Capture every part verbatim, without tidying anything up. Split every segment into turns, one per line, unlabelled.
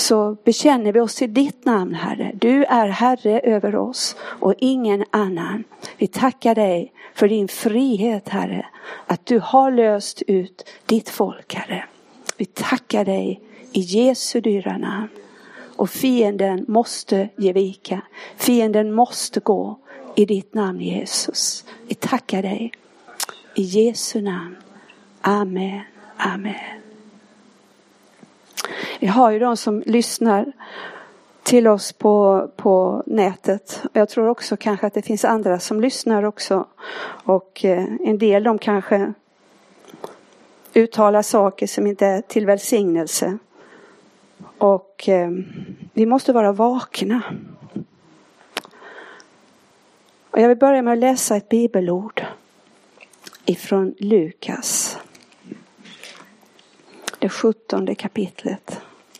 så bekänner vi oss till ditt namn, Herre. Du är Herre över oss och ingen annan. Vi tackar dig för din frihet, Herre. Att du har löst ut ditt folk, Herre. Vi tackar dig i Jesu dyra namn. Och fienden måste ge vika. Fienden måste gå i ditt namn, Jesus. Vi tackar dig i Jesu namn. Amen. Amen. Vi har ju de som lyssnar till oss på, på nätet. Jag tror också kanske att det finns andra som lyssnar också. Och eh, en del de kanske uttalar saker som inte är till välsignelse. Och eh, vi måste vara vakna. Och jag vill börja med att läsa ett bibelord ifrån Lukas. Det sjuttonde kapitlet.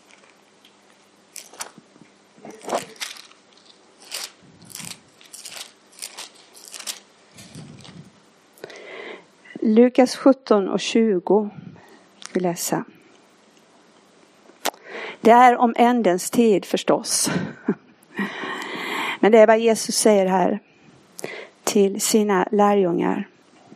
Lukas sjutton och tjugo vill läsa. Det är om ändens tid förstås. Men det är vad Jesus säger här till sina lärjungar.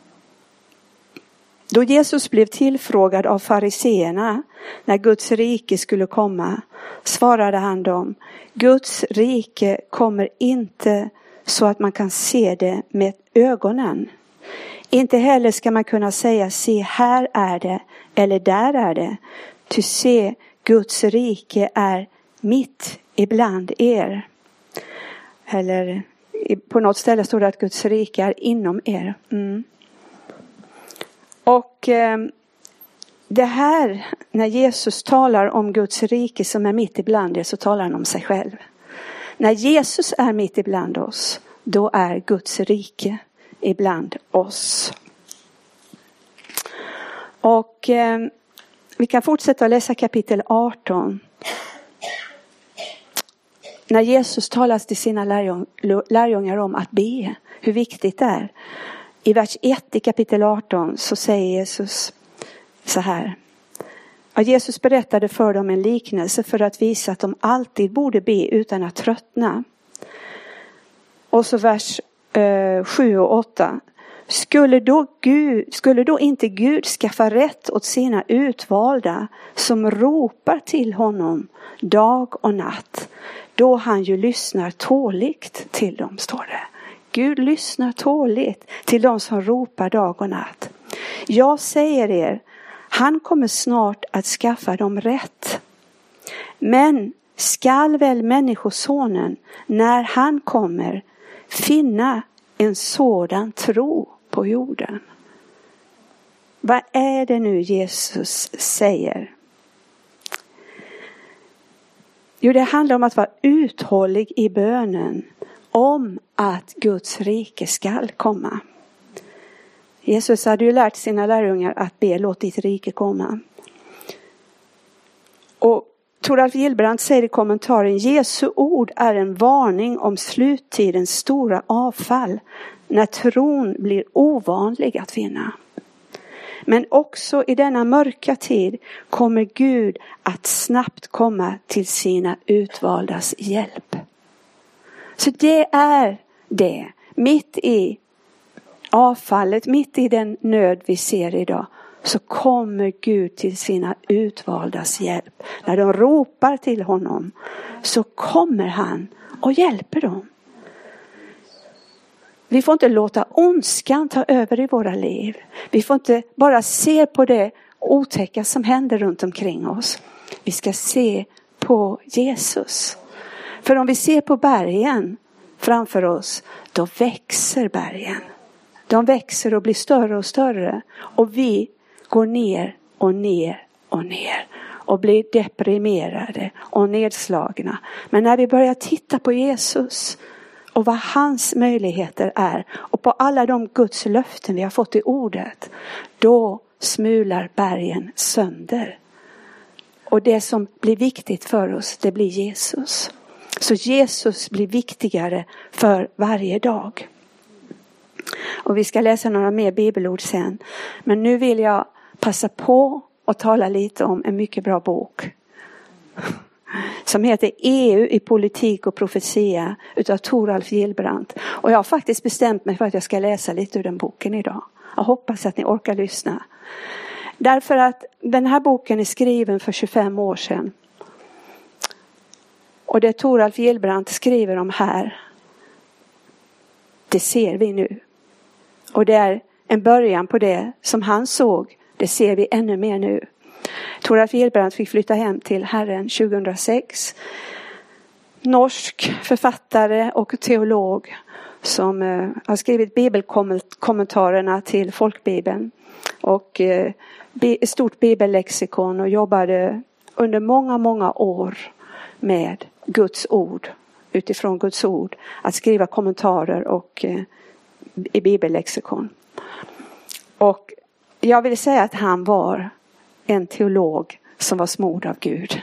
Då Jesus blev tillfrågad av fariseerna när Guds rike skulle komma, svarade han dem: Guds rike kommer inte så att man kan se det med ögonen. Inte heller ska man kunna säga: se, här är det, eller där är det. Ty se, Guds rike är mitt ibland er. Eller på något ställe står det att Guds rike är inom er. Mm. Och eh, det här, när Jesus talar om Guds rike som är mitt ibland er, så talar han om sig själv. När Jesus är mitt ibland oss, då är Guds rike ibland oss. Och eh, vi kan fortsätta att läsa kapitel arton. När Jesus talar till sina lärjung, lärjungar om att be, hur viktigt det är. I vers ett i kapitel arton så säger Jesus så här. Ja, Jesus berättade för dem en liknelse för att visa att de alltid borde be utan att tröttna. Och så vers eh, sju och åtta. Skulle då, Gud, skulle då inte Gud skaffa rätt åt sina utvalda som ropar till honom dag och natt, då han ju lyssnar tåligt till dem, står det. Gud lyssnar tåligt till dem som ropar dag och natt. Jag säger er, han kommer snart att skaffa dem rätt. Men skall väl människosonen, när han kommer, finna en sådan tro på jorden? Vad är det nu Jesus säger? Jo, det handlar om att vara uthållig i bönen om att Guds rike skall komma. Jesus hade ju lärt sina lärjungar att be, låt ditt rike komma. Och Toralf Gillbrand säger i kommentaren: Jesu ord är en varning om sluttidens stora avfall, när tron blir ovanlig att finna. Men också i denna mörka tid kommer Gud att snabbt komma till sina utvaldas hjälp. Så det är det, mitt i avfallet, mitt i den nöd vi ser idag, så kommer Gud till sina utvaldas hjälp. När de ropar till honom så kommer han och hjälper dem. Vi får inte låta ondskan ta över i våra liv. Vi får inte bara se på det otäcka som händer runt omkring oss. Vi ska se på Jesus. För om vi ser på bergen framför oss, då växer bergen. De växer och blir större och större. Och vi går ner och ner och ner. Och blir deprimerade och nedslagna. Men när vi börjar titta på Jesus och vad hans möjligheter är, och på alla de Guds löften vi har fått i ordet, då smular bergen sönder. Och det som blir viktigt för oss, det blir Jesus. Så Jesus blir viktigare för varje dag. Och vi ska läsa några mer bibelord sen. Men nu vill jag passa på att tala lite om en mycket bra bok som heter E U i politik och profetia utav Thoralf Gillbrand. Och jag har faktiskt bestämt mig för att jag ska läsa lite ur den boken idag. Jag hoppas att ni orkar lyssna. Därför att den här boken är skriven för tjugofem år sedan. Och det Thoralf Gillbrand skriver om här, det ser vi nu. Och det är en början på det som han såg. Det ser vi ännu mer nu. Thoralf Gillbrand fick flytta hem till Herren tjugohundrasex. Norsk författare och teolog som eh, har skrivit bibelkommentarerna till folkbibeln. Och eh, ett stort bibellexikon och jobbade under många, många år med Guds ord. Utifrån Guds ord. Att skriva kommentarer och eh, i bibellexikon. Och jag vill säga att han var en teolog som var smord av Gud.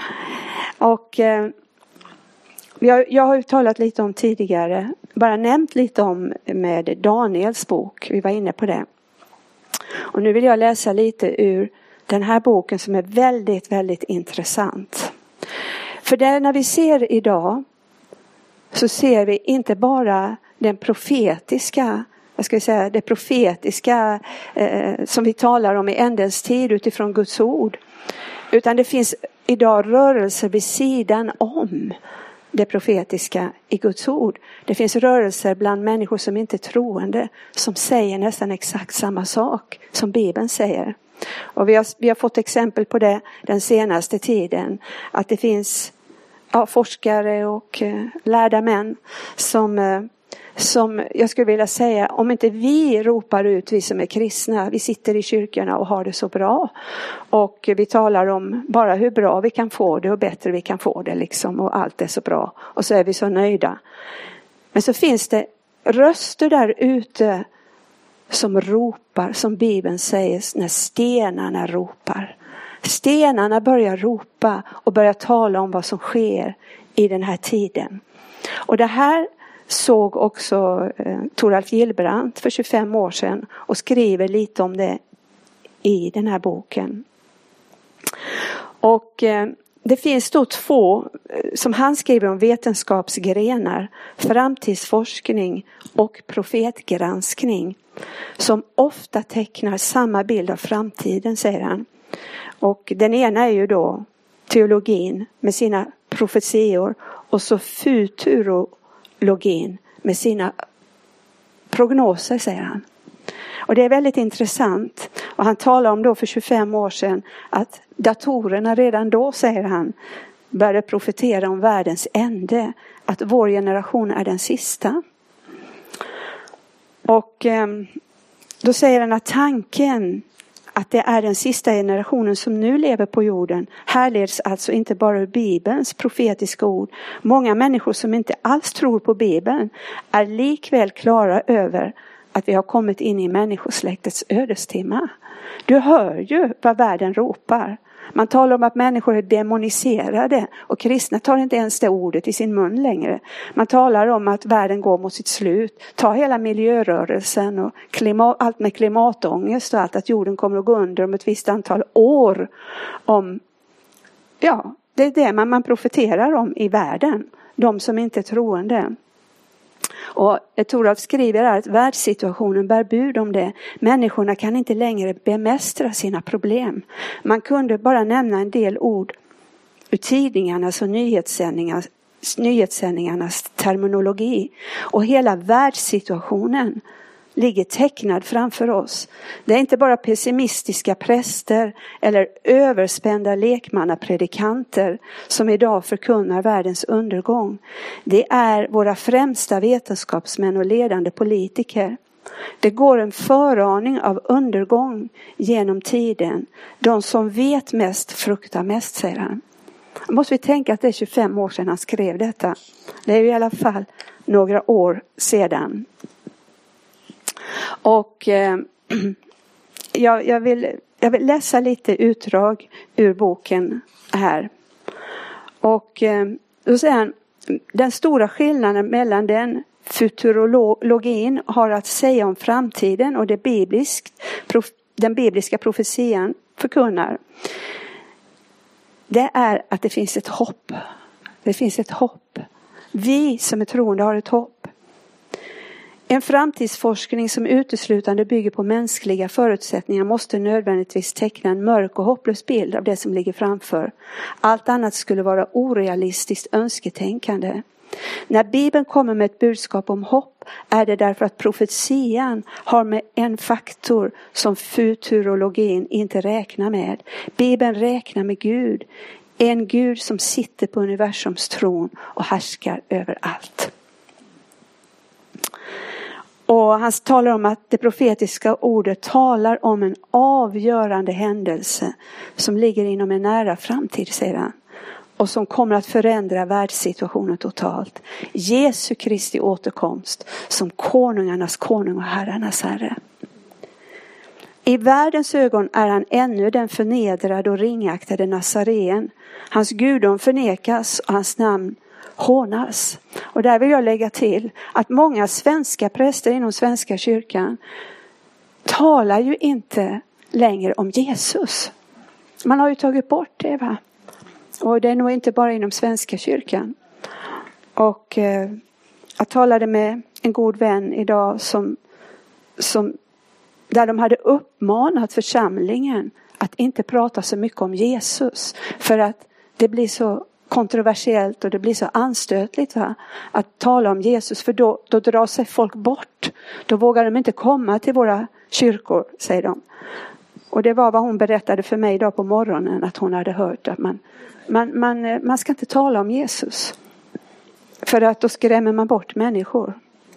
Och eh, jag, jag har ju talat lite om tidigare, bara nämnt lite om med Daniels bok. Vi var inne på det. Och nu vill jag läsa lite ur den här boken som är väldigt, väldigt intressant. För det när vi ser idag så ser vi inte bara den profetiska, jag ska säga det profetiska eh, som vi talar om i ändens tid utifrån Guds ord. Utan det finns idag rörelser vid sidan om det profetiska i Guds ord. Det finns rörelser bland människor som inte är troende som säger nästan exakt samma sak som Bibeln säger. Och vi har, vi har fått exempel på det den senaste tiden. Att det finns ja, forskare och eh, lärda män som... Eh, Som jag skulle vilja säga, om inte vi ropar ut, vi som är kristna, vi sitter i kyrkorna och har det så bra. Och vi talar om bara hur bra vi kan få det och bättre vi kan få det liksom. Och allt är så bra. Och så är vi så nöjda. Men så finns det röster där ute som ropar, som Bibeln säger, när stenarna ropar. Stenarna börjar ropa och börjar tala om vad som sker i den här tiden. Och det här såg också eh, Thoralf Gillbrand för tjugofem år sedan och skriver lite om det i den här boken. Och eh, det finns då två eh, som han skriver om vetenskapsgrenar, framtidsforskning och profetgranskning, som ofta tecknar samma bild av framtiden, säger han. Och den ena är ju då teologin med sina profetior och så futuro login med sina prognoser, säger han. Och det är väldigt intressant. Och han talar om då för tjugofem år sedan att datorerna redan då, säger han, började profetera om världens ände. Att vår generation är den sista. Och eh, då säger han att tanken att det är den sista generationen som nu lever på jorden härleds alltså inte bara ur Bibelns profetiska ord. Många människor som inte alls tror på Bibeln är likväl klara över att vi har kommit in i människosläktets ödestimma. Du hör ju vad världen ropar. Man talar om att människor är demoniserade och kristna tar inte ens det ordet i sin mun längre. Man talar om att världen går mot sitt slut. Ta hela miljörörelsen och klimat, allt med klimatångest och allt, att jorden kommer att gå under om ett visst antal år. Om, ja, det är det man, man profeterar om i världen. De som inte är troende. Och Thoralf skriver här att världssituationen bär bud om det. Människorna kan inte längre bemästra sina problem. Man kunde bara nämna en del ord ur tidningarnas och nyhetssändningarnas, nyhetssändningarnas terminologi. Och hela världssituationen ligger tecknad framför oss. Det är inte bara pessimistiska präster eller överspända lekmannapredikanter som idag förkunnar världens undergång. Det är våra främsta vetenskapsmän och ledande politiker. Det går en föraning av undergång genom tiden. De som vet mest fruktar mest, säger han. Måste vi tänka att det är tjugofem år sedan han skrev detta. Det är i alla fall några år sedan. Och eh, jag, jag, vill, jag vill läsa lite utdrag ur boken här. Och eh, då säger han, den stora skillnaden mellan den futurologin har att säga om framtiden och det bibliskt, prof, den bibliska profetian förkunnar. det är att det finns ett hopp. Det finns ett hopp. Vi som är troende har ett hopp. En framtidsforskning som uteslutande bygger på mänskliga förutsättningar måste nödvändigtvis teckna en mörk och hopplös bild av det som ligger framför. Allt annat skulle vara orealistiskt önsketänkande. När Bibeln kommer med ett budskap om hopp är det därför att profetian har med en faktor som futurologin inte räknar med. Bibeln räknar med Gud. En Gud som sitter på universums tron och härskar över allt. Och han talar om att det profetiska ordet talar om en avgörande händelse som ligger inom en nära framtid sedan. Och som kommer att förändra världssituationen totalt. Jesu Kristi återkomst som konungarnas konung och herrarnas herre. I världens ögon är han ännu den förnedrade och ringaktade Nazaren. Hans gudom förnekas och hans namn hånas. Och där vill jag lägga till att många svenska präster inom Svenska kyrkan talar ju inte längre om Jesus. Man har ju tagit bort det, va? Och det är nog inte bara inom Svenska kyrkan. Och eh, jag talade med en god vän idag som, som där de hade uppmanat församlingen att inte prata så mycket om Jesus. För att det blir så kontroversiellt och det blir så anstötligt, va? Att tala om Jesus, för då, då drar sig folk bort. Då vågar de inte komma till våra kyrkor, säger de. Och det var vad hon berättade för mig idag på morgonen, att hon hade hört att man, man, man, man ska inte tala om Jesus. För att då skrämmer man bort människor.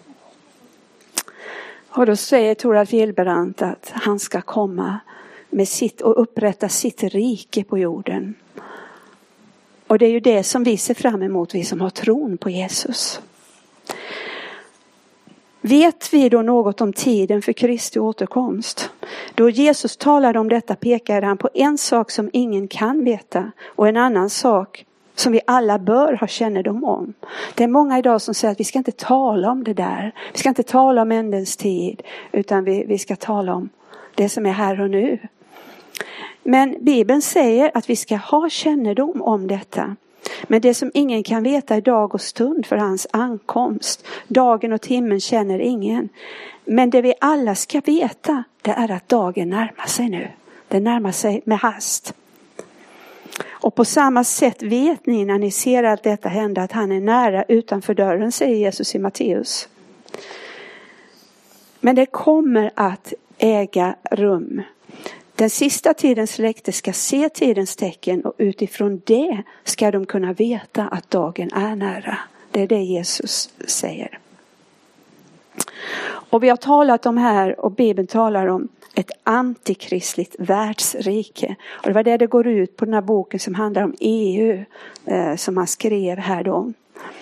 Och då säger Thoralf Gilbrand att han ska komma med sitt och upprätta sitt rike på jorden. Och det är ju det som vi ser fram emot, vi som har tron på Jesus. Vet vi då något om tiden för Kristi återkomst? Då Jesus talade om detta pekade han på en sak som ingen kan veta och en annan sak som vi alla bör ha kännedom om. Det är många idag som säger att vi ska inte tala om det där. Vi ska inte tala om ändens tid, utan vi, vi ska tala om det som är här och nu. Men Bibeln säger att vi ska ha kännedom om detta. Men det som ingen kan veta är dag och stund för hans ankomst. Dagen och timmen känner ingen. Men det vi alla ska veta, det är att dagen närmar sig nu. Den närmar sig med hast. Och på samma sätt vet ni när ni ser allt detta hända att han är nära utanför dörren, säger Jesus i Matteus. Men det kommer att äga rum. Den sista tidens släkte ska se tidens tecken och utifrån det ska de kunna veta att dagen är nära. Det är det Jesus säger. Och vi har talat om här, och Bibeln talar om ett antikristligt världsrike. Och det var det det går ut på den här boken som handlar om E U eh, som han skrev här då.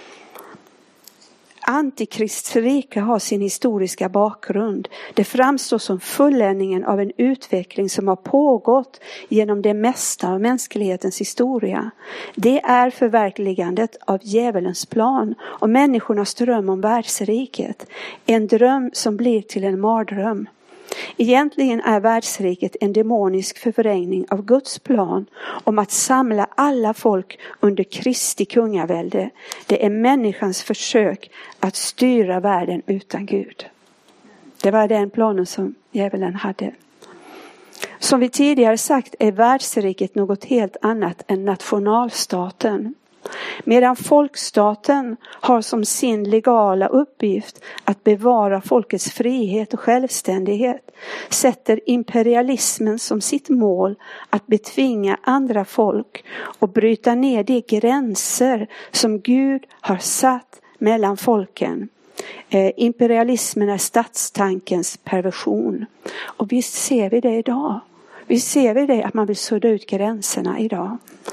Antikristrike har sin historiska bakgrund. Det framstår som fulländningen av en utveckling som har pågått genom det mesta av mänsklighetens historia. Det är förverkligandet av djävulens plan och människornas dröm om världsriket. En dröm som blir till en mardröm. Egentligen är världsriket en demonisk förvrängning av Guds plan om att samla alla folk under Kristi kungavälde. Det är människans försök att styra världen utan Gud. Det var den planen som djävulen hade. Som vi tidigare sagt är världsriket något helt annat än nationalstaten. Medan folkstaten har som sin legala uppgift att bevara folkets frihet och självständighet, sätter imperialismen som sitt mål att betvinga andra folk och bryta ner de gränser som Gud har satt mellan folken. Eh, imperialismen är statstankens perversion. Och visst ser vi det idag. Visst ser vi det att man vill sudda ut gränserna idag.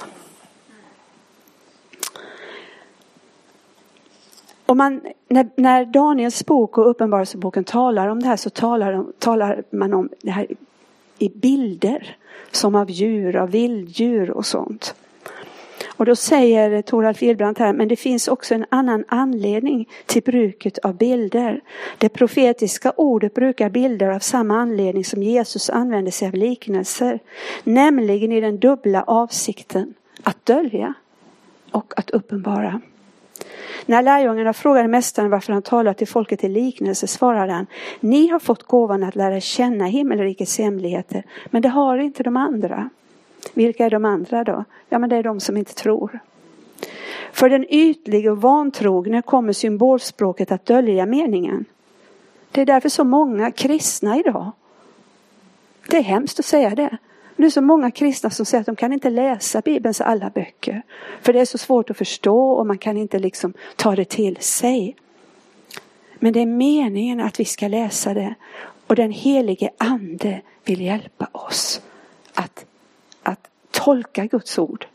Och man, när, när Daniels bok och Uppenbarelseboken talar om det här så talar, de, talar man om det här i bilder. Som av djur, av vilddjur och sånt. Och då säger Thoralf Gilbrand här, men det finns också en annan anledning till bruket av bilder. Det profetiska ordet brukar bilder av samma anledning som Jesus använder sig av liknelser. Nämligen i den dubbla avsikten att dölja och att uppenbara. När lärjungarna frågade mästaren varför han talar till folket i liknelse svarade han: ni har fått gåvan att lära känna himmelrikets hemligheter, men det har inte de andra. Vilka är de andra då? Ja, men det är de som inte tror. För den ytliga och vantrogne kommer symbolspråket att dölja meningen. Det är därför så många kristna idag. Det är hemskt att säga det. Det är så många kristna som säger att de kan inte läsa Bibelns alla böcker. För det är så svårt att förstå och man kan inte liksom ta det till sig. Men det är meningen att vi ska läsa det. Och den helige ande vill hjälpa oss att, att tolka Guds ord.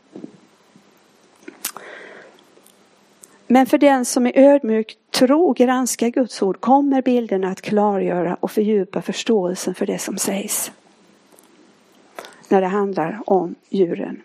Men för den som är ödmjuk tro granskar Guds ord kommer bilderna att klargöra och fördjupa förståelsen för det som sägs. När det handlar om djuren.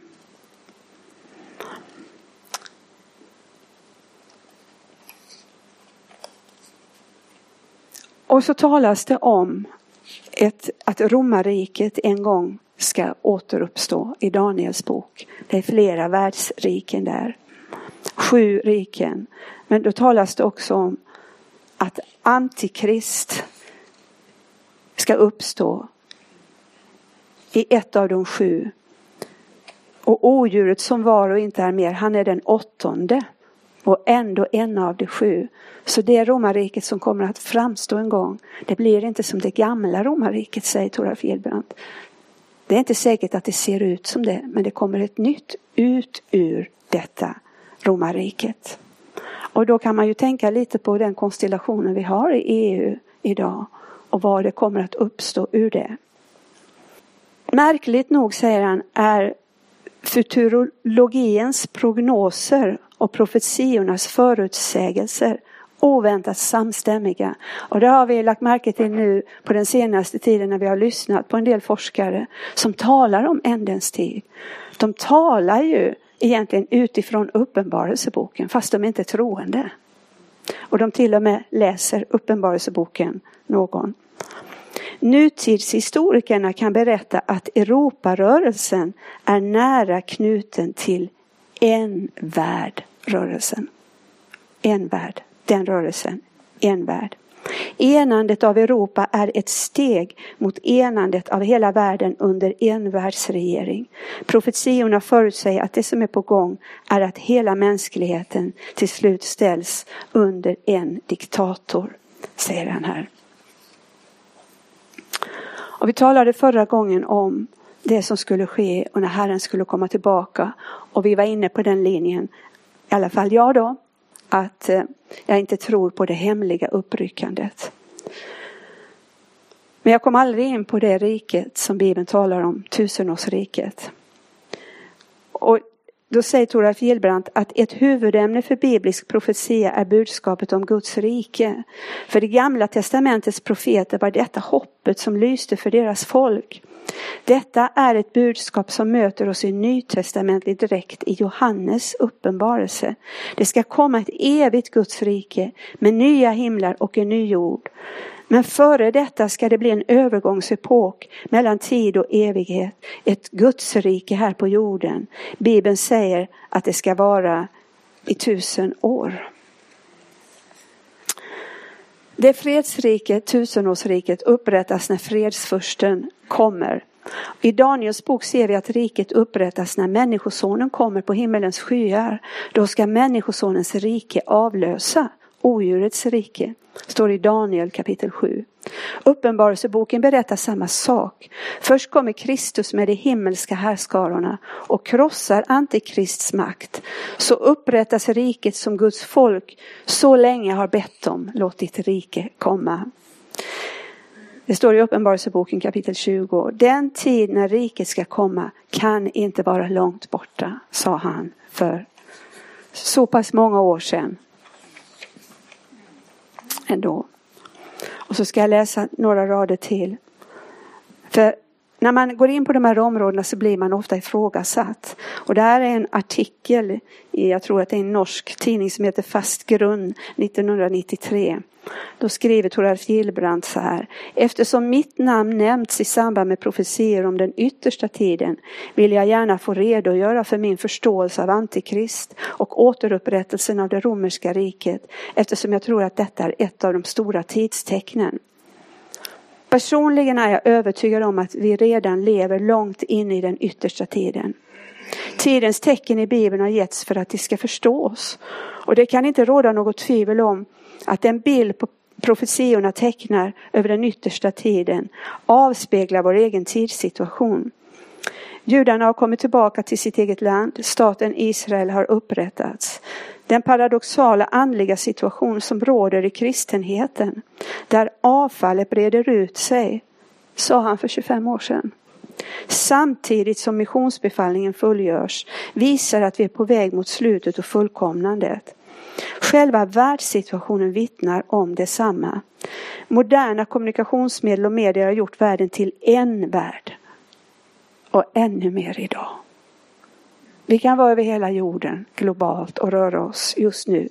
Och så talas det om ett, att romarriket en gång ska återuppstå i Daniels bok. Det är flera världsriken där. Sju riken. Men då talas det också om att antikrist ska uppstå i ett av de sju. Och odjuret som var och inte är mer, han är den åttonde. Och ändå en av de sju. Så det romarriket som kommer att framstå en gång, det blir inte som det gamla romarriket, säger Toralf Gillbrand. Det är inte säkert att det ser ut som det, men det kommer ett nytt ut ur detta romarriket. Och då kan man ju tänka lite på den konstellationen vi har i E U idag. Och vad det kommer att uppstå ur det. Märkligt nog, säger han, är futurologiens prognoser och profetiornas förutsägelser oväntat samstämmiga. Och det har vi lagt märke till nu på den senaste tiden när vi har lyssnat på en del forskare som talar om ändens tid. De talar ju egentligen utifrån uppenbarelseboken fast de inte är troende. Och de till och med läser uppenbarelseboken någon. Nutidshistorikerna kan berätta att Europarörelsen är nära knuten till en värld-rörelsen. En värld, den rörelsen, en värld. Enandet av Europa är ett steg mot enandet av hela världen under en världsregering. Profetiorna förutsäger att det som är på gång är att hela mänskligheten till slut ställs under en diktator, säger han här. Och vi talade förra gången om det som skulle ske och när Herren skulle komma tillbaka. Och vi var inne på den linjen, i alla fall jag då, att jag inte tror på det hemliga uppryckandet. Men jag kom aldrig in på det riket som Bibeln talar om, tusenårsriket. Och då säger Toralf Gillbrand att ett huvudämne för biblisk profetia är budskapet om Guds rike. För det gamla testamentets profeter var detta hoppet som lyste för deras folk. Detta är ett budskap som möter oss i nytestamentlig direkt i Johannes uppenbarelse. Det ska komma ett evigt Guds rike med nya himlar och en ny jord. Men före detta ska det bli en övergångsepok mellan tid och evighet. Ett Guds rike här på jorden. Bibeln säger att det ska vara i tusen år. Det fredsriket, tusenårsriket, upprättas när fredsfursten kommer. I Daniels bok ser vi att riket upprättas när människosonen kommer på himmelens skyar. Då ska människosonens rike avlösa odjurets rike. Står i Daniel kapitel sju. Uppenbarelseboken berättar samma sak. Först kommer Kristus med de himmelska härskarorna och krossar antikrists makt. Så upprättas riket som Guds folk så länge har bett om. Låt ditt rike komma. Det står i Uppenbarelseboken kapitel tjugo. Den tid när riket ska komma kan inte vara långt borta, sa han för så pass många år sedan. Ändå. Och så ska jag läsa några rader till. För när man går in på de här områdena så blir man ofta ifrågasatt. Och det här är en artikel i, jag tror att det är en norsk tidning som heter Fast grund nittonhundranittiotre. Då skriver Thoralf Gillbrand så här: eftersom mitt namn nämnts i samband med profetier om den yttersta tiden vill jag gärna få redogöra för min förståelse av antikrist och återupprättelsen av det romerska riket, eftersom jag tror att detta är ett av de stora tidstecknen. Personligen är jag övertygad om att vi redan lever långt in i den yttersta tiden. Tidens tecken i Bibeln har getts för att de ska förstås. Och det kan inte råda något tvivel om att den bild på profetiorna tecknar över den yttersta tiden avspeglar vår egen tidssituation. Judarna har kommit tillbaka till sitt eget land. Staten Israel har upprättats. Den paradoxala andliga situation som råder i kristenheten, där avfallet breder ut sig, sa han för tjugofem år sedan. Samtidigt som missionsbefallningen fullgörs, visar att vi är på väg mot slutet och fullkomnandet. Själva världssituationen vittnar om detsamma. Moderna kommunikationsmedel och medier har gjort världen till en värld. Och ännu mer idag. Vi kan vara över hela jorden globalt och röra oss just nu.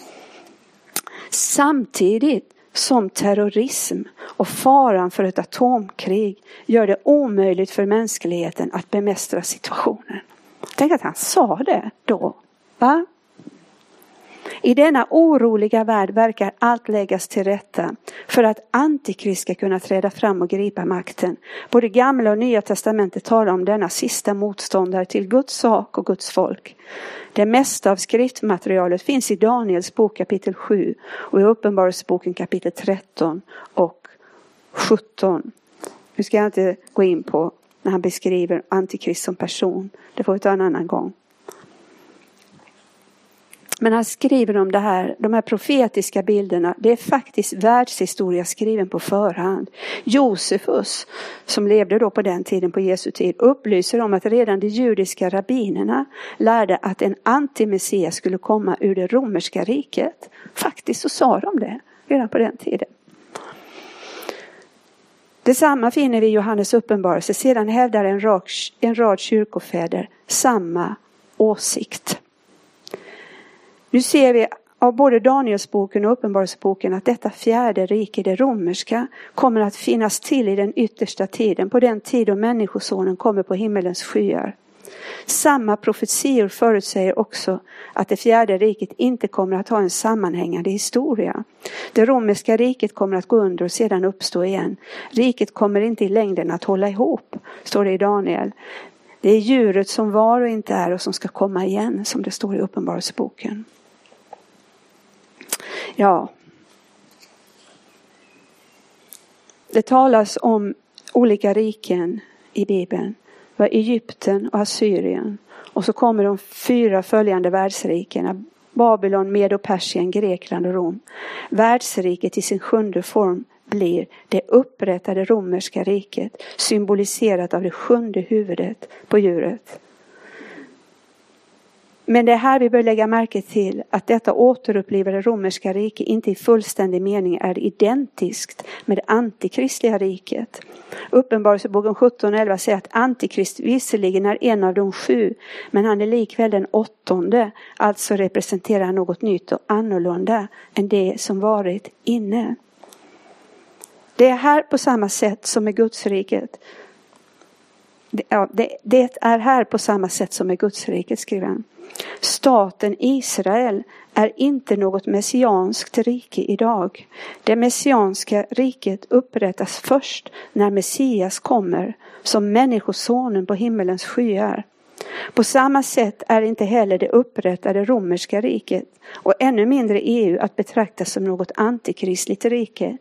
Samtidigt som terrorism och faran för ett atomkrig gör det omöjligt för mänskligheten att bemästra situationen. Tänk att han sa det då. Va? I denna oroliga värld verkar allt läggas till rätta för att antikrist ska kunna träda fram och gripa makten. Både gamla och nya testamentet talar om denna sista motståndare till Guds sak och Guds folk. Det mesta av skriftmaterialet finns i Daniels bok kapitel sju och i Uppenbarelseboken kapitel tretton och sjutton. Nu ska jag inte gå in på när han beskriver antikrist som person. Det får vi ta en annan gång. Men han skriver om det här, de här profetiska bilderna. Det är faktiskt världshistoria skriven på förhand. Josefus, som levde då på den tiden, på Jesu tid, upplyser om att redan de judiska rabbinerna lärde att en antimessias skulle komma ur det romerska riket. Faktiskt så sa de det redan på den tiden. Detsamma finner vi i Johannes uppenbarelse. Sedan hävdar en rad, en rad kyrkofäder samma åsikt. Nu ser vi av både Danielsboken och Uppenbarelseboken att detta fjärde rike, det romerska, kommer att finnas till i den yttersta tiden, på den tid då människosonen kommer på himmelens skyar. Samma profetior förutsäger också att det fjärde riket inte kommer att ha en sammanhängande historia. Det romerska riket kommer att gå under och sedan uppstå igen. Riket kommer inte i längden att hålla ihop, står det i Daniel. Det är djuret som var och inte är och som ska komma igen, som det står i Uppenbarelseboken. Ja. Det talas om olika riken i Bibeln. Det var Egypten och Assyrien. Och så kommer de fyra följande världsrikena. Babylon, Medo, Persien, Grekland och Rom. Världsriket i sin sjunde form blir det upprättade romerska riket, symboliserat av det sjunde huvudet på djuret. Men det är här vi bör lägga märke till att detta återupplivade romerska rike inte i fullständig mening är identiskt med det antikristliga riket. Uppenbarelseboken sjutton elva säger att antikrist visserligen är en av de sju, men han är likväl den åttonde, alltså representerar något nytt och annorlunda än det som varit inne. Det är här på samma sätt som med Guds riket. Det, ja, det, det är här på samma sätt som med Guds riket, skriver han. Staten Israel är inte något messianskt rike idag. Det messianska riket upprättas först när Messias kommer som människosonen på himmelens skyar. På samma sätt är inte heller det upprättade romerska riket och ännu mindre E U att betrakta som något antikristligt rike.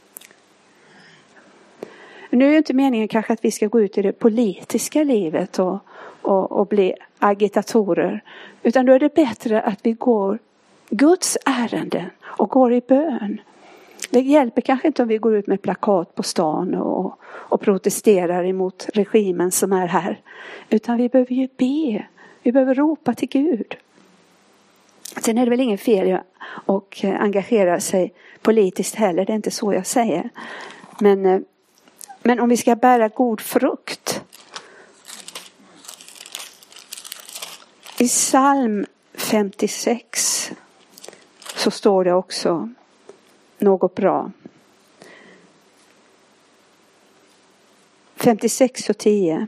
Nu är det inte meningen kanske att vi ska gå ut i det politiska livet och, och, och bli agitatorer. Utan då är det bättre att vi går Guds ärenden och går i bön. Det hjälper kanske inte om vi går ut med plakat på stan och, och protesterar emot regimen som är här. Utan vi behöver ju be. Vi behöver ropa till Gud. Sen är det väl ingen fel att engagera sig politiskt heller. Det är inte så jag säger. Men Men om vi ska bära god frukt. I psalm femtiosex så står det också något bra. femtiosex och tio.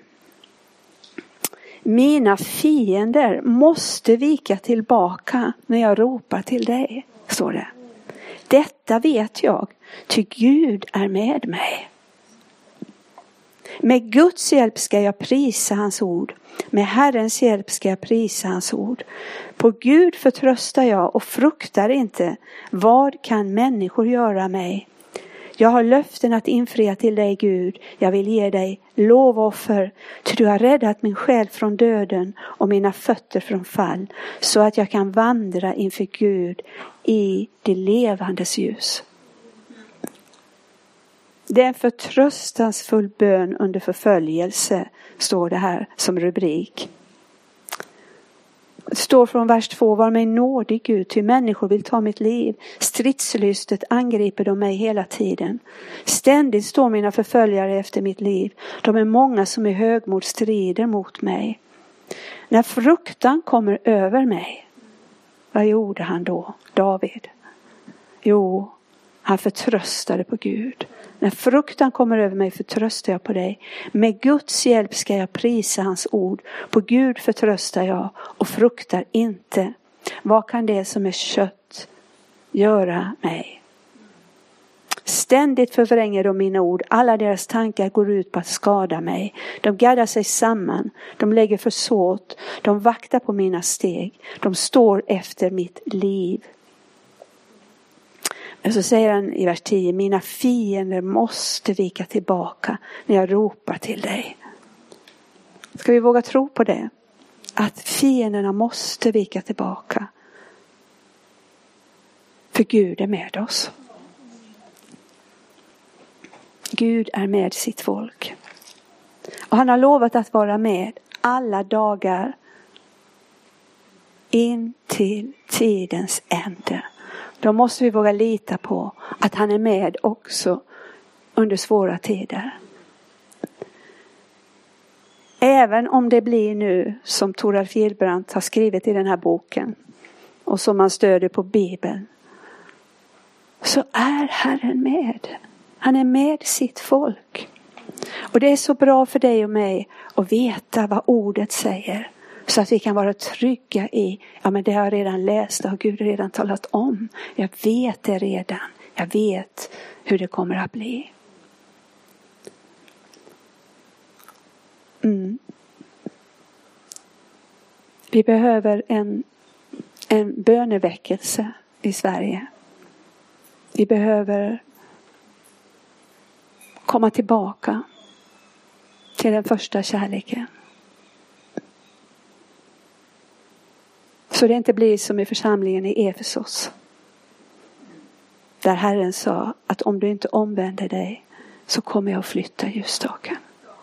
Mina fiender måste vika tillbaka när jag ropar till dig, står det. Detta vet jag, ty Gud är med mig. Med Guds hjälp ska jag prisa hans ord. Med Herrens hjälp ska jag prisa hans ord. På Gud förtröstar jag och fruktar inte. Vad kan människor göra mig? Jag har löften att infria till dig, Gud. Jag vill ge dig lovoffer. Ty du har räddat min själ från döden och mina fötter från fall. Så att jag kan vandra inför Gud i det levandes ljus. Det är en förtröstansfull bön under förföljelse, står det här som rubrik. Det står från vers två: var mig nådig Gud, ty människor vill ta mitt liv. Stridslystet angriper de mig hela tiden. Ständigt står mina förföljare efter mitt liv. De är många som i högmod strider mot mig. När fruktan kommer över mig, vad gjorde han då, David? Jo, han förtröstade på Gud. När fruktan kommer över mig förtröstar jag på dig. Med Guds hjälp ska jag prisa hans ord. På Gud förtröstar jag och fruktar inte. Vad kan det som är kött göra mig? Ständigt förvränger de mina ord. Alla deras tankar går ut på att skada mig. De gaddar sig samman. De lägger försåt. De vaktar på mina steg. De står efter mitt liv. Och så säger han i vers tio: mina fiender måste vika tillbaka när jag ropar till dig. Ska vi våga tro på det? Att fienderna måste vika tillbaka. För Gud är med oss. Gud är med sitt folk. Och han har lovat att vara med alla dagar in till tidens ände. Då måste vi våga lita på att han är med också under svåra tider. Även om det blir nu som Toralf Gilbrandt har skrivit i den här boken och som man stöder på Bibeln, så är Herren med. Han är med sitt folk. Och det är så bra för dig och mig att veta vad ordet säger. Så att vi kan vara trygga i, ja men det har jag redan läst och Gud har redan talat om. Jag vet det redan. Jag vet hur det kommer att bli. Mm. Vi behöver en, en böneväckelse i Sverige. Vi behöver komma tillbaka till den första kärleken. Så det inte blir som i församlingen i Efesos. Där Herren sa att om du inte omvänder dig så kommer jag att flytta ljusstaken.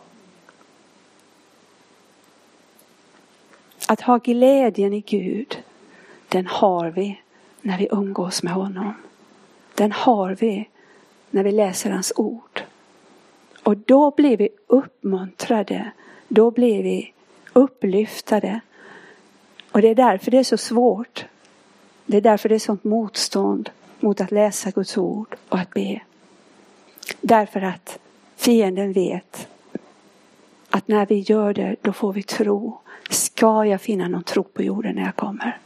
Att ha glädjen i Gud, den har vi när vi umgås med honom. Den har vi när vi läser hans ord. Och då blir vi uppmuntrade. Då blir vi upplyftade. Och det är därför det är så svårt. Det är därför det är sånt motstånd mot att läsa Guds ord och att be. Därför att fienden vet att när vi gör det, då får vi tro. Ska jag finna någon tro på jorden när jag kommer?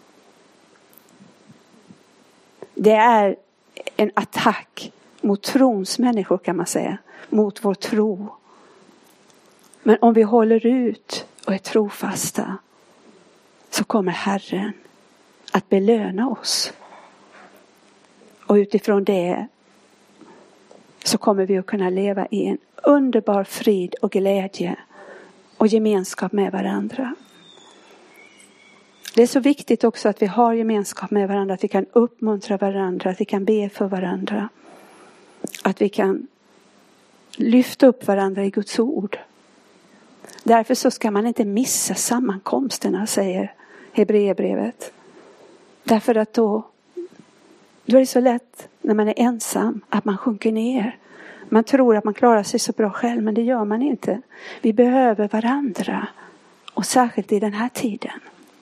Det är en attack mot trons människor, kan man säga. Mot vår tro. Men om vi håller ut och är trofasta, så kommer Herren att belöna oss. Och utifrån det så kommer vi att kunna leva i en underbar frid och glädje och gemenskap med varandra. Det är så viktigt också att vi har gemenskap med varandra, att vi kan uppmuntra varandra, att vi kan be för varandra. Att vi kan lyfta upp varandra i Guds ord. Därför så ska man inte missa sammankomsterna, säger Hebreerbrevet. Därför att då, då är det så lätt när man är ensam att man sjunker ner. Man tror att man klarar sig så bra själv, men det gör man inte. Vi behöver varandra. Och särskilt i den här tiden.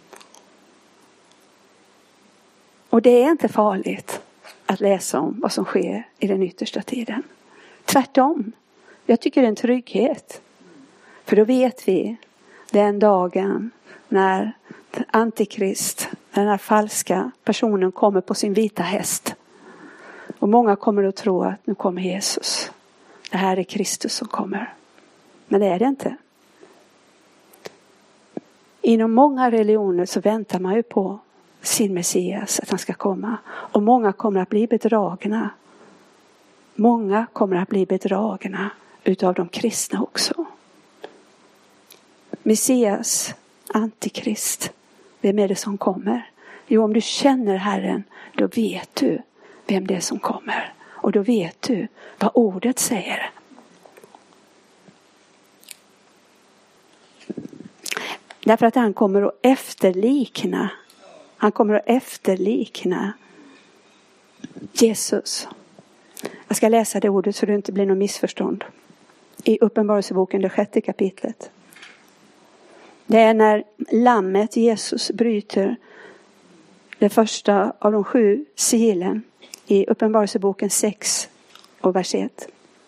Och det är inte farligt att läsa om vad som sker i den yttersta tiden. Tvärtom. Jag tycker det är en trygghet. För då vet vi den dagen när antikrist, den här falska personen kommer på sin vita häst. Och många kommer att tro att nu kommer Jesus. Det här är Kristus som kommer. Men det är det inte. Inom många religioner så väntar man ju på sin Messias, att han ska komma. Och många kommer att bli bedragna. Många kommer att bli bedragna utav de kristna också. Messias, antikrist, vem är det som kommer? Jo, om du känner Herren, då vet du vem det är som kommer. Och då vet du vad ordet säger. Därför att han kommer att efterlikna. Han kommer att efterlikna Jesus. Jag ska läsa det ordet så det inte blir något missförstånd. I Uppenbarelseboken, det sjätte kapitlet. Det är när lammet Jesus bryter det första av de sju sigilen i Uppenbarelseboken sex och vers ett.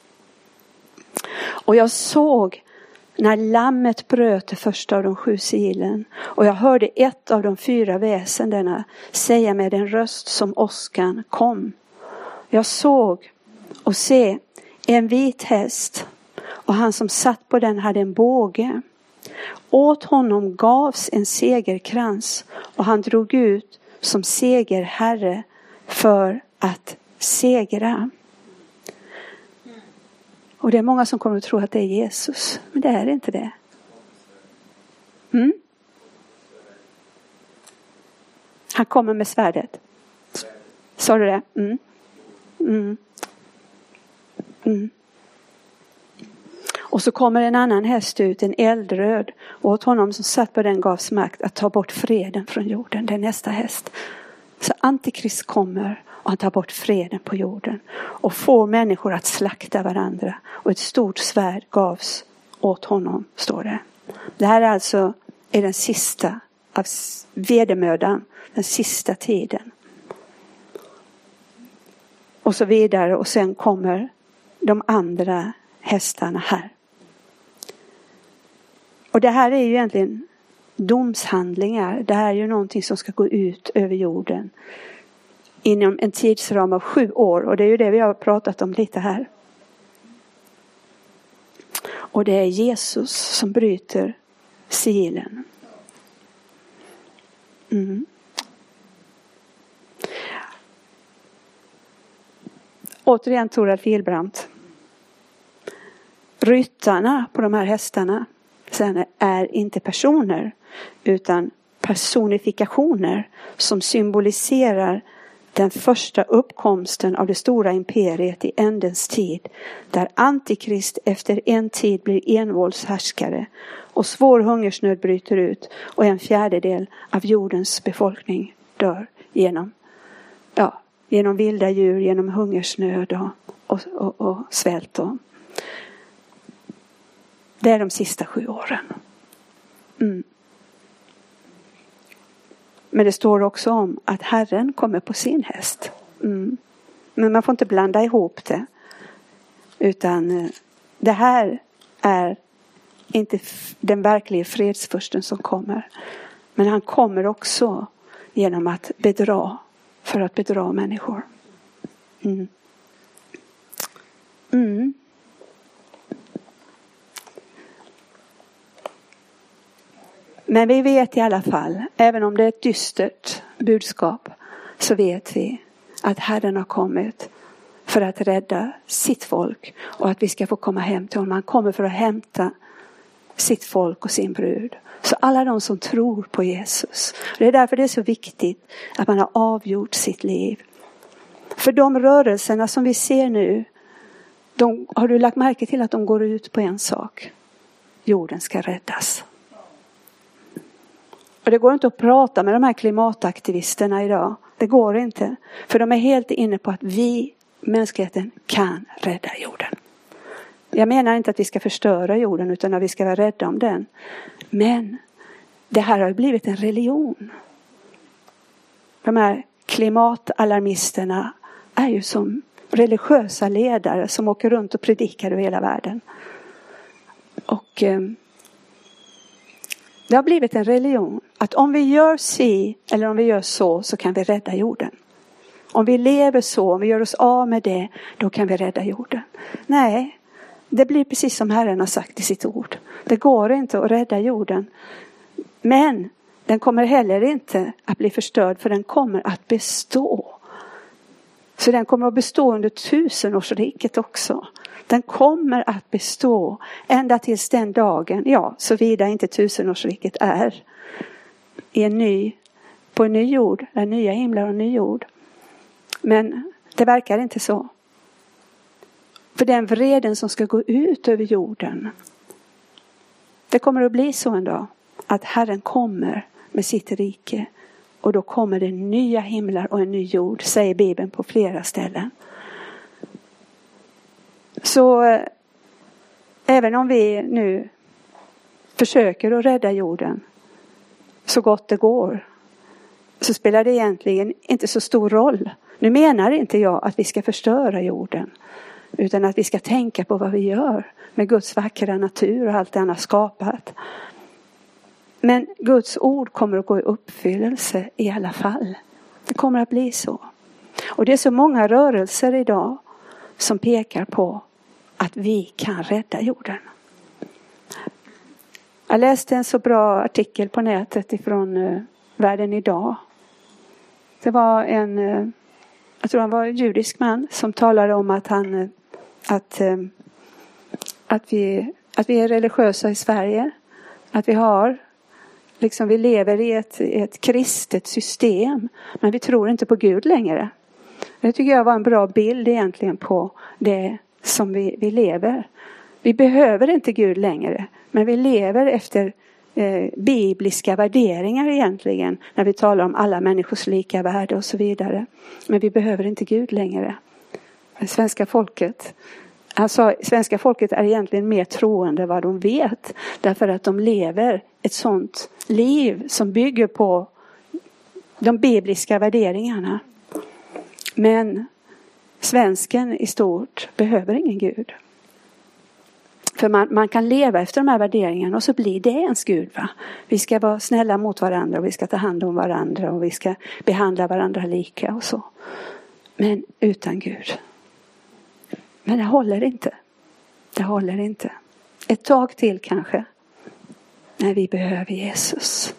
Och jag såg när lammet bröt det första av de sju sigilen, och jag hörde ett av de fyra väsendena säga med en röst som åskan: kom. Jag såg och se en vit häst, och han som satt på den hade en båge. Åt honom gavs en segerkrans, och han drog ut som segerherre för att segra. Och det är många som kommer att tro att det är Jesus. Men det är inte det. Mm? Han kommer med svärdet. Sa du det? Mm. Mm. Mm. Och så kommer en annan häst ut, en eldröd. Och åt honom som satt på den gavs makt att ta bort freden från jorden. Det är nästa häst. Så antikrist kommer och han tar bort freden på jorden. Och får människor att slakta varandra. Och ett stort svärd gavs åt honom, står det. Det här är alltså är den sista av vedermödan. Den sista tiden. Och så vidare. Och sen kommer de andra hästarna här. Och det här är ju egentligen domshandlingar. Det här är ju någonting som ska gå ut över jorden. Inom en tidsram av sju år. Och det är ju det vi har pratat om lite här. Och det är Jesus som bryter sigilen. Mm. Återigen Toralf Gillbrandt. Ryttarna på de här hästarna sen är inte personer utan personifikationer som symboliserar den första uppkomsten av det stora imperiet i ändens tid, där antikrist efter en tid blir envåldshärskare och svår hungersnöd bryter ut och en fjärdedel av jordens befolkning dör genom, ja, genom vilda djur, genom hungersnöd och, och, och, och svält. Och. Det är de sista sju åren. Mm. Men det står också om att Herren kommer på sin häst. Mm. Men man får inte blanda ihop det. Utan det här är inte den verkliga fredsfursten som kommer. Men han kommer också genom att bedra. För att bedra människor. Mm. Mm. Men vi vet i alla fall, även om det är ett dystert budskap, så vet vi att Herren har kommit för att rädda sitt folk och att vi ska få komma hem till honom. Han kommer för att hämta sitt folk och sin brud. Så alla de som tror på Jesus. Det är därför det är så viktigt att man har avgjort sitt liv. För de rörelserna som vi ser nu, de, har du lagt märke till att de går ut på en sak? Jorden ska räddas. Och det går inte att prata med de här klimataktivisterna idag. Det går inte. För de är helt inne på att vi, mänskligheten, kan rädda jorden. Jag menar inte att vi ska förstöra jorden utan att vi ska vara rädda om den. Men det här har blivit en religion. De här klimatalarmisterna är ju som religiösa ledare som åker runt och predikar över hela världen. Och eh, det har blivit en religion att om vi gör si eller om vi gör så så kan vi rädda jorden. Om vi lever så, om vi gör oss av med det, då kan vi rädda jorden. Nej, det blir precis som Herren har sagt i sitt ord. Det går inte att rädda jorden. Men den kommer heller inte att bli förstörd, för den kommer att bestå. Så den kommer att bestå under tusenårsriket också. Den kommer att bestå ända tills den dagen, ja, såvida inte tusenårsriket är i en ny, på en ny jord, en nya himlar och en ny jord. Men det verkar inte så. För den vreden som ska gå ut över jorden, det kommer att bli så en dag att Herren kommer med sitt rike. Och då kommer det nya himlar och en ny jord, säger Bibeln på flera ställen. Så eh, även om vi nu försöker att rädda jorden så gott det går, så spelar det egentligen inte så stor roll. Nu menar inte jag att vi ska förstöra jorden, utan att vi ska tänka på vad vi gör med Guds vackra natur och allt det han har skapat. Men Guds ord kommer att gå i uppfyllelse i alla fall. Det kommer att bli så. Och det är så många rörelser idag som pekar på att vi kan rädda jorden. Jag läste en så bra artikel på nätet ifrån uh, Världen idag. Det var en, uh, jag tror han var en judisk man som talade om att han, uh, att, uh, att, vi, att vi är religiösa i Sverige. Att vi har, liksom vi lever i ett, ett kristet system, men vi tror inte på Gud längre. Det tycker jag var en bra bild egentligen på det som vi, vi lever. Vi behöver inte Gud längre, men vi lever efter eh, bibliska värderingar egentligen, när vi talar om alla människors lika värde och så vidare. Men vi behöver inte Gud längre. Det svenska folket, alltså svenska folket är egentligen mer troende vad de vet, därför att de lever ett sånt liv som bygger på de bibliska värderingarna. Men svensken i stort behöver ingen Gud. För man, man kan leva efter de här värderingarna och så blir det ens Gud, va? Vi ska vara snälla mot varandra och vi ska ta hand om varandra och vi ska behandla varandra lika och så. Men utan Gud. Men det håller inte. Det håller inte. Ett tag till kanske. När vi behöver Jesus.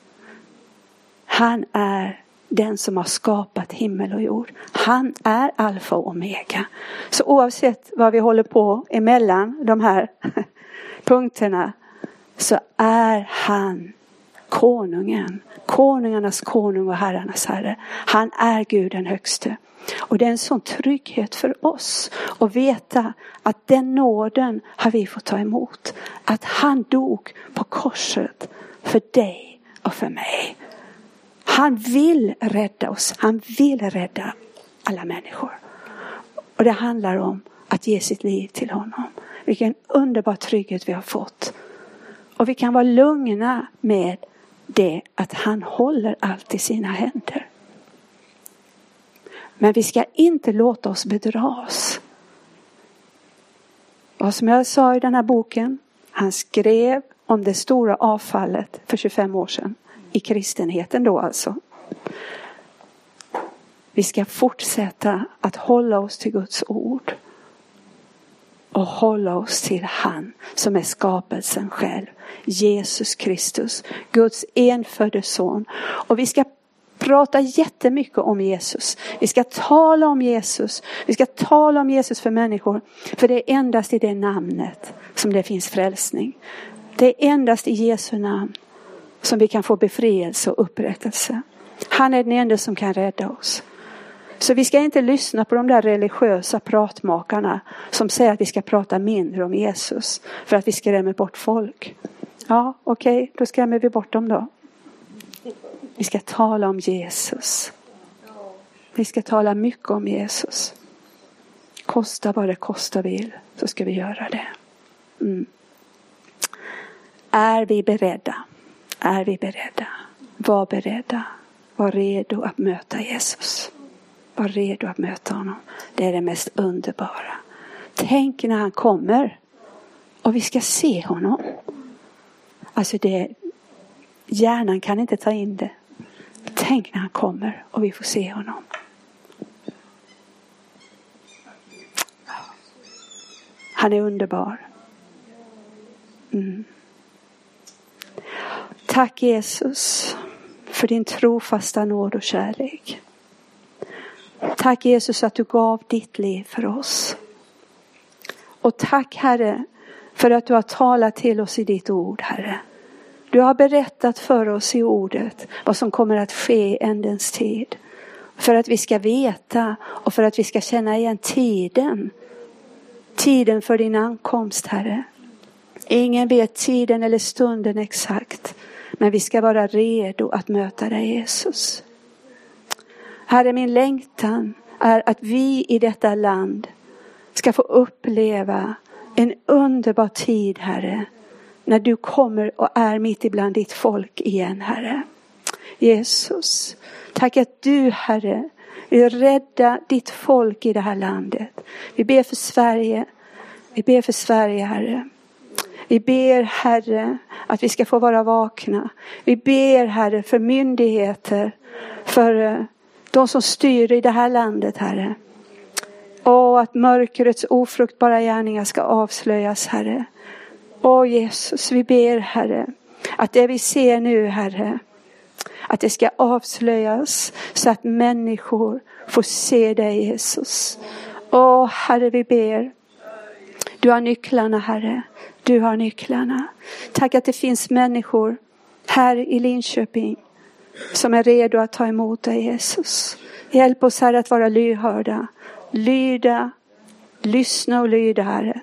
Han är den som har skapat himmel och jord. Han är alfa och omega. Så oavsett vad vi håller på emellan de här punkterna, så är han konungen. Konungarnas konung och herrarnas herre. Han är Gud den högste. Och det är en sån trygghet för oss att veta att den nåden har vi fått ta emot. Att han dog på korset för dig och för mig. Han vill rädda oss. Han vill rädda alla människor. Och det handlar om att ge sitt liv till honom. Vilken underbar trygghet vi har fått. Och vi kan vara lugna med det att han håller allt i sina händer. Men vi ska inte låta oss bedras. Och som jag sa i den här boken, han skrev om det stora avfallet för tjugofem år sedan. I kristenheten då alltså. Vi ska fortsätta att hålla oss till Guds ord. Och hålla oss till han som är skapelsen själv. Jesus Kristus. Guds enfödde son. Och vi ska prata jättemycket om Jesus. Vi ska tala om Jesus. Vi ska tala om Jesus för människor. För det är endast i det namnet som det finns frälsning. Det är endast i Jesu namn som vi kan få befrielse och upprättelse. Han är den enda som kan rädda oss. Så vi ska inte lyssna på de där religiösa pratmakarna som säger att vi ska prata mindre om Jesus för att vi skrämmer bort folk. Ja, okej, okay, då skrämmer vi bort dem då. Vi ska tala om Jesus. Vi ska tala mycket om Jesus. Kosta vad det kosta vill, så ska vi göra det. Mm. Är vi beredda? Är vi beredda? Var beredda. Var redo att möta Jesus. Var redo att möta honom. Det är det mest underbara. Tänk när han kommer. Och vi ska se honom. Alltså det, hjärnan kan inte ta in det. Tänk när han kommer och vi får se honom. Han är underbar. Mm. Tack Jesus för din trofasta nåd och kärlek. Tack Jesus att du gav ditt liv för oss. Och tack Herre för att du har talat till oss i ditt ord, Herre. Du har berättat för oss i ordet vad som kommer att ske i ändens tid. För att vi ska veta och för att vi ska känna igen tiden. Tiden för din ankomst, Herre. Ingen vet tiden eller stunden exakt. Men vi ska vara redo att möta dig, Jesus. Herre, min längtan är att vi i detta land ska få uppleva en underbar tid, Herre. När du kommer och är mitt ibland ditt folk igen, Herre. Jesus, tack att du, Herre, vill rädda ditt folk i det här landet. Vi ber för Sverige. Vi ber för Sverige, Herre. Vi ber, Herre, att vi ska få vara vakna. Vi ber, Herre, för myndigheter. För de som styr i det här landet, Herre. Och att mörkrets ofruktbara gärningar ska avslöjas, Herre. Åh Jesus, vi ber, Herre, att det vi ser nu, Herre, att det ska avslöjas så att människor får se dig, Jesus. Åh Herre, vi ber. Du har nycklarna, Herre. Du har nycklarna. Tack att det finns människor här i Linköping som är redo att ta emot dig, Jesus. Hjälp oss, Herre, att vara lyhörda. Lyda, lyssna och lyda, Herre.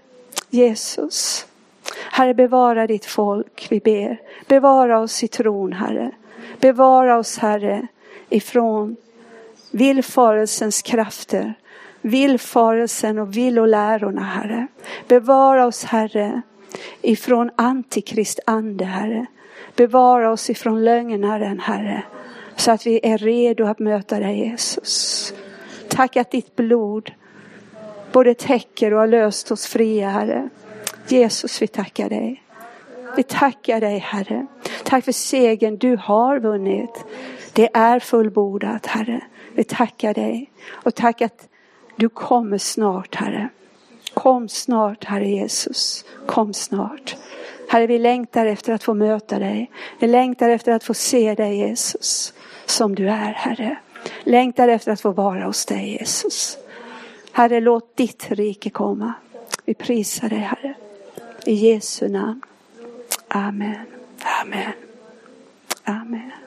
Jesus. Herre, bevara ditt folk, vi ber. Bevara oss i tron, Herre. Bevara oss, Herre, ifrån villfarelsens krafter. Villfarelsen och villolärorna, Herre. Bevara oss, Herre, ifrån antikrist ande, Herre. Bevara oss ifrån lögnaren, Herre. Så att vi är redo att möta dig, Jesus. Tack att ditt blod både täcker och har löst oss fria, Herre. Jesus, vi tackar dig. Vi tackar dig, Herre. Tack för segern du har vunnit. Det är fullbordat, Herre. Vi tackar dig. Och tack att du kommer snart, Herre. Kom snart, Herre Jesus. Kom snart. Herre, vi längtar efter att få möta dig. Vi längtar efter att få se dig, Jesus. Som du är, Herre. Längtar efter att få vara hos dig, Jesus. Herre, låt ditt rike komma. Vi prisar dig, Herre. I Jesu namn. Amen. Amen. Amen.